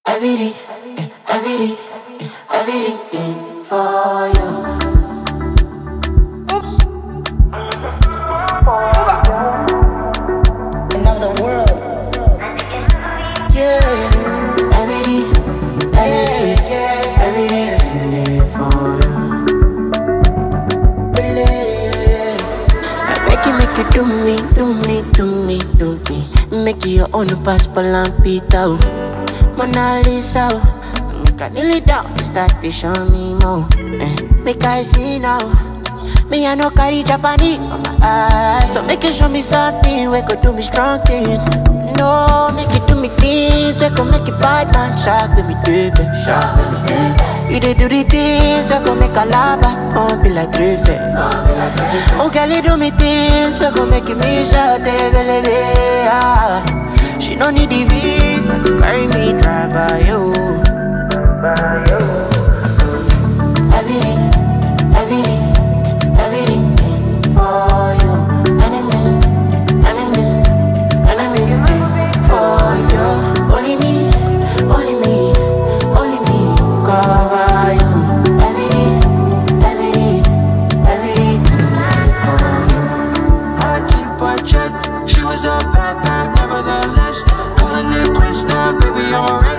Everything, everything, everything for you. Another world. Yeah. Everything, everything for you. I beg you, make you do me. Make you your own passport and Peter. Mona Lisa, make I kneel it down, start to show me more. Make I see now, me I no carry Japanese for my eyes. So make you show me something, we could do me strong thing. No, make you do me things, we could make it bad man shock with me baby. You dey do the things, we could make a lava, won't be like Drift. Oh girl, you do me things, we could make you miss out, baby. She no need the visa to carry me dry by you. Everything, everything for you. Enemies for you. Only me cover you. Everything for you. I keep her check. She was a bad, nevertheless. Calling it quits now, baby, I'm alright.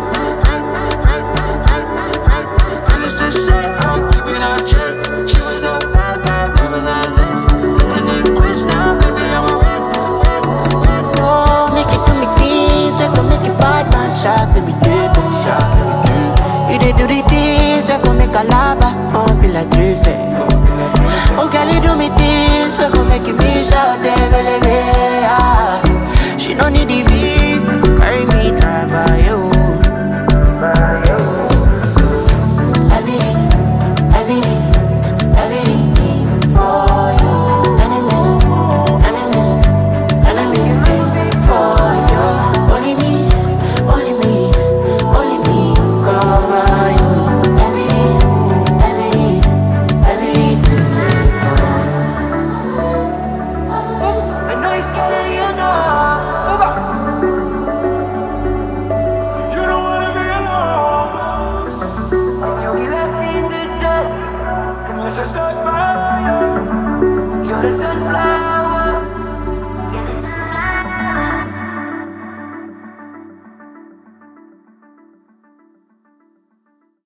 Needless to say, I'm keeping her check. She was a bad, nevertheless. Calling it quits now, baby, I'm alright. Oh, make it do me things, we gon' make it bad man shock with me baby. You dey do the things, we gon' make a lava, won't be like Drift. Oh girl, you do me things, we gon' make you miss out there, baby. She no need the visa to carry me dry by you. Everything for you. Enemies for you. Only me cover you. Everything for you. I know you're scared, you know. You don't wanna be alone. And you'll be left in the dust unless I stuck by you. You're the sunflower.